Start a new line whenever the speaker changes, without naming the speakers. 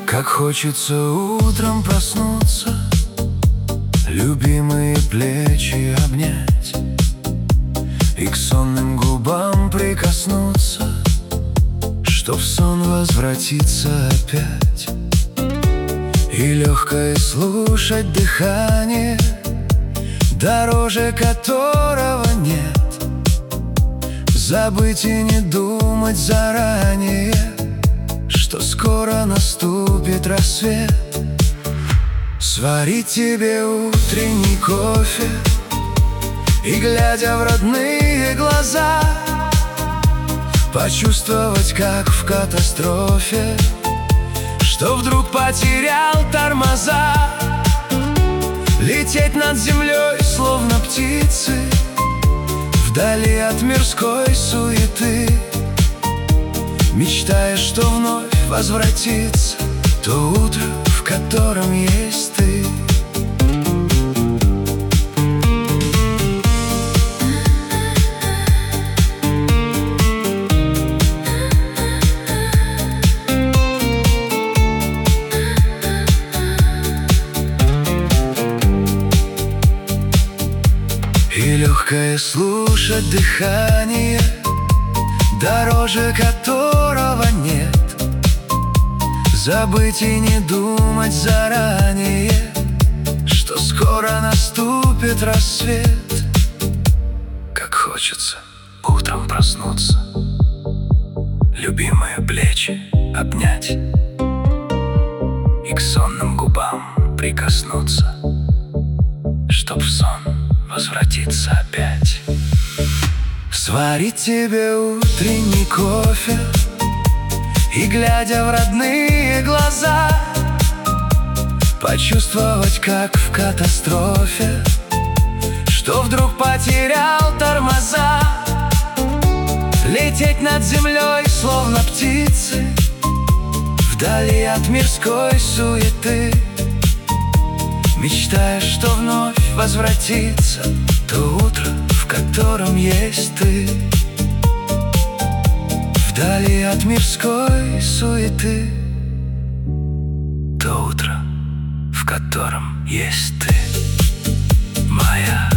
Как хочется утром проснуться, любимые плечи обнять и к сонным губам прикоснуться, чтоб в сон возвратиться опять. И легкое слушать дыхание, дороже которого нет. Забыть и не думать заранее, что скоро наступит рассвет. Сварить тебе утренний кофе и, глядя в родные глаза, почувствовать, как в катастрофе, что вдруг потерял тормоза. Лететь над землей, словно птицы, вдали от мирской суеты, мечтая, что вновь возвратится то утро, в котором есть ты. И легкое слушать дыхание, дороже которого нет. Забыть и не думать заранее, что скоро наступит рассвет. Как хочется утром проснуться, любимые плечи обнять и к сонным губам прикоснуться, чтоб в сон возвратиться опять. Сварить тебе утренний кофе и, глядя в родные глаза, почувствовать, как в катастрофе, что вдруг потерял тормоза. Лететь над землей, словно птицы, вдали от мирской суеты, мечтая, что вновь возвратится то утро, в котором есть ты. Вдали от мирской суеты, то утро, в котором есть ты, моя.